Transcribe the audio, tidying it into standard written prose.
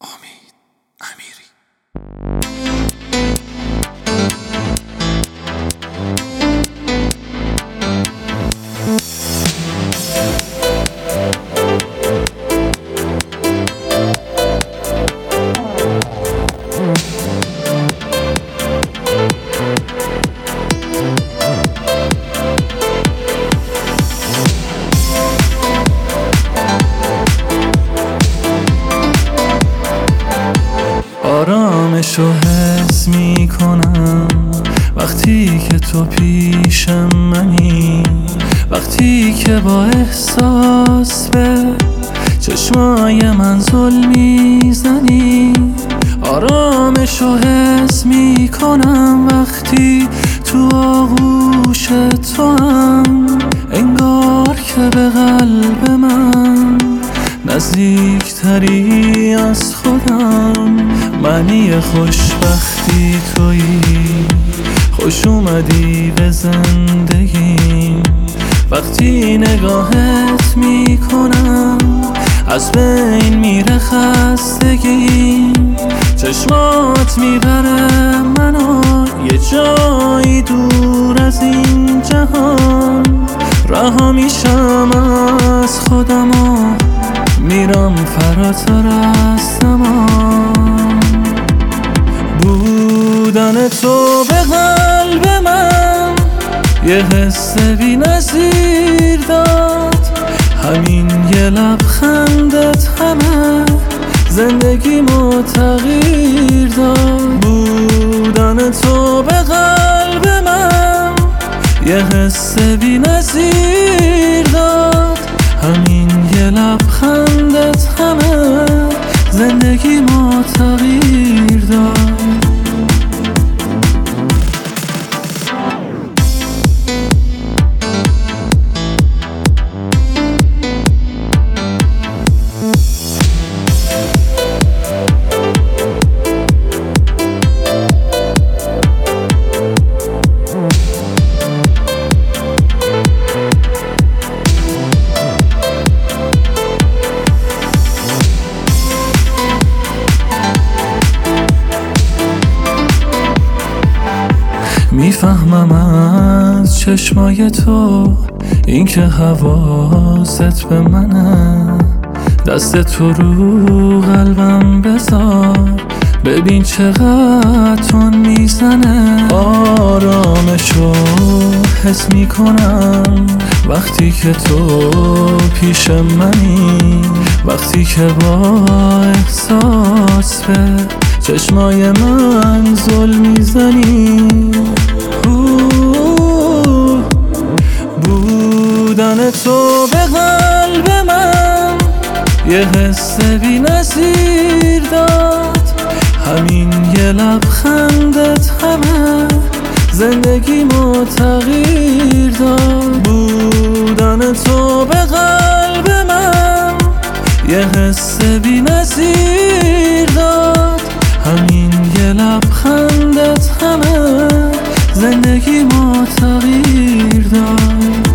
امید امیری. آرامشو حس میکنم وقتی که تو پیشم منی، وقتی که با احساس به چشمای من ظلم میزنی. آرامشو حس میکنم وقتی تو آغوش تو هم، انگار که به قلب من نزدیکتری از خودم. معنی خوشبختی تویی، خوش اومدی به زندگیم. وقتی نگاهت میکنم از بین میره خستگیم. چشمات میبره منو یه جایی دور از این جهان. رها میشم از خودم و میرم فراتر از زمان. بودن تو به قلب من یه حس بی نظیر داد. همین یه لبخندت همه زندگیمو تغییر داد. بودن تو به قلب من یه حس بی نظیر داد. همین یه لبخندت همه زندگیمو تغییر داد. میفهمم از چشمای تو اینکه حواست به منه. دست تو رو قلبم بذار، ببین چقدر تون میزنه. آرامشو حس میکنم وقتی که تو پیش منی، وقتی که با احساس به چشمای من ظلم میزنی. بودن تو به قلب من یه حس بی نظیر داد. همین یه لبخندت همه زندگیمو تغییر داد. بودن تو به قلب من یه حس بی نظیر داد. همین یه لبخندت همه زندگیمو تغییر داد.